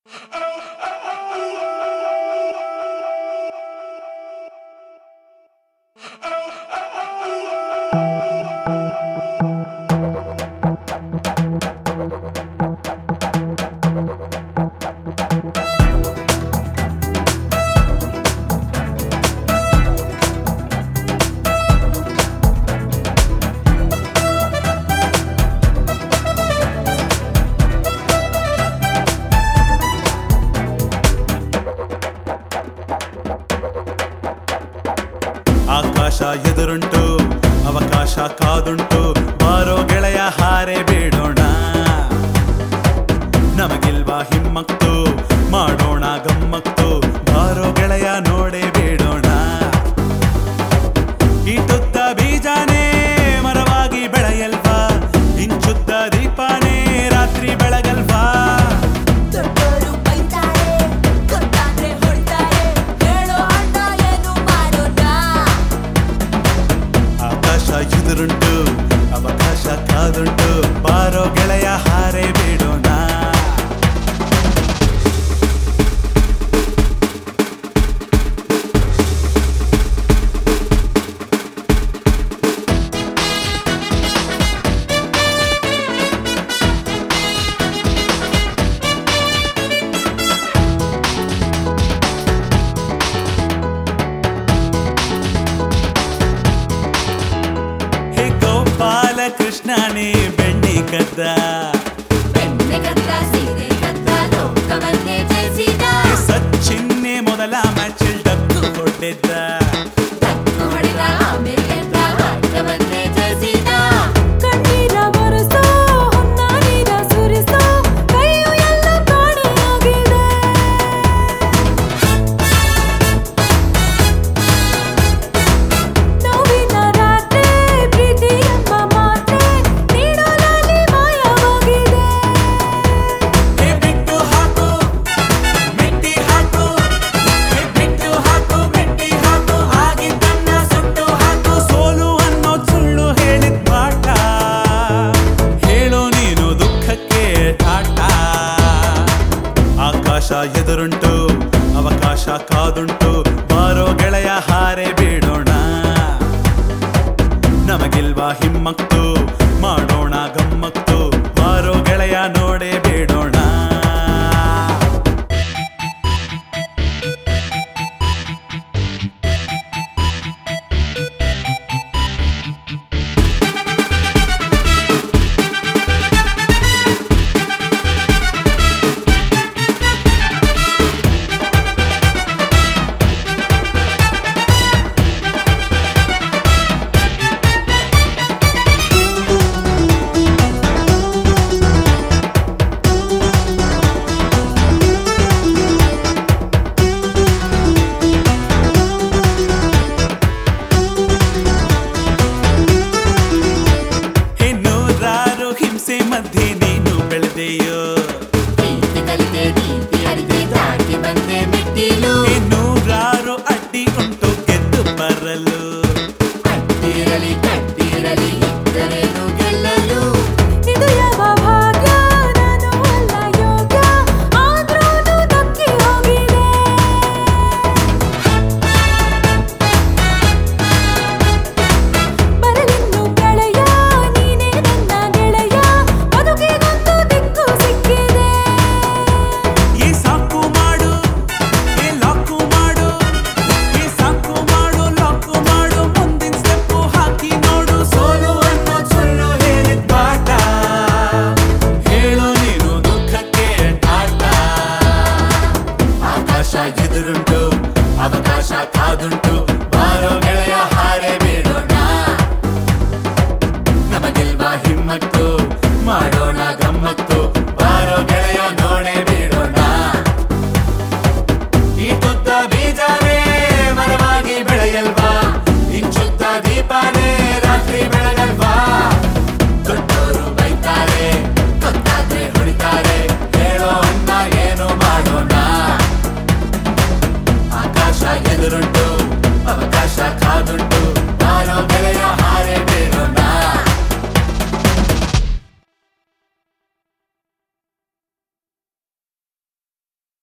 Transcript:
ಆಕಾಶ ಎದುರುಂಟು ಅವಕಾಶ ಕಾದುಂಟು ಬಾರೋ ಗೆಳೆಯ ಹಾರೆ ಬೇಡೋಣ ನಮಗಿಲ್ವಾ ಹಿಮ್ಮಕ್ತು ಮಾಡೋಣ ಗಮ್ಮಕ್ತು ಬಾರೋ ಗೆಳೆಯ ನೋಡೇ ಬೇಡೋಣ ಇಟ್ಟುತ್ತ ಬೀಜಾನೇ ಮರವಾಗಿ ಬೆಳೆಯಲ್ವಾ ಇಂಚುತ್ತ ದೀಪಾನೇ ರಾತ್ರಿ ಬೆಳಗಲ್ವಾ ಎದುರುಂಟು ಅವಕಾಶ ಕಾದುಂಟು ಬಾರೋ ಗೆಳೆಯ ಹಾರೆ ಬೇಡೋಣ ಕೃಷ್ಣನೇ ಬೆಣ್ಣೆ ಕದ್ದ ಸಚಿನ್ನೆ ಮೊದಲ ಮ್ಯಾಚ್ ಡಕ್ಕು ಹೊಡೆದ ಎದುರುಂಟು ಅವಕಾಶ ಕಾದುಂಟು ಬಾರೋ ಗೆಳೆಯ ಹಾರೆ ಬೇಡೋಣ ನಮಗಿಲ್ವಾ ಹಿಮ್ಮಕ್ತು ಮಾಡೋಣ ಗಮ್ಮಕ್ತು ಬಾರೋ ಗೆಳೆಯ ನೋಡೇ ಬೇಡೋಣ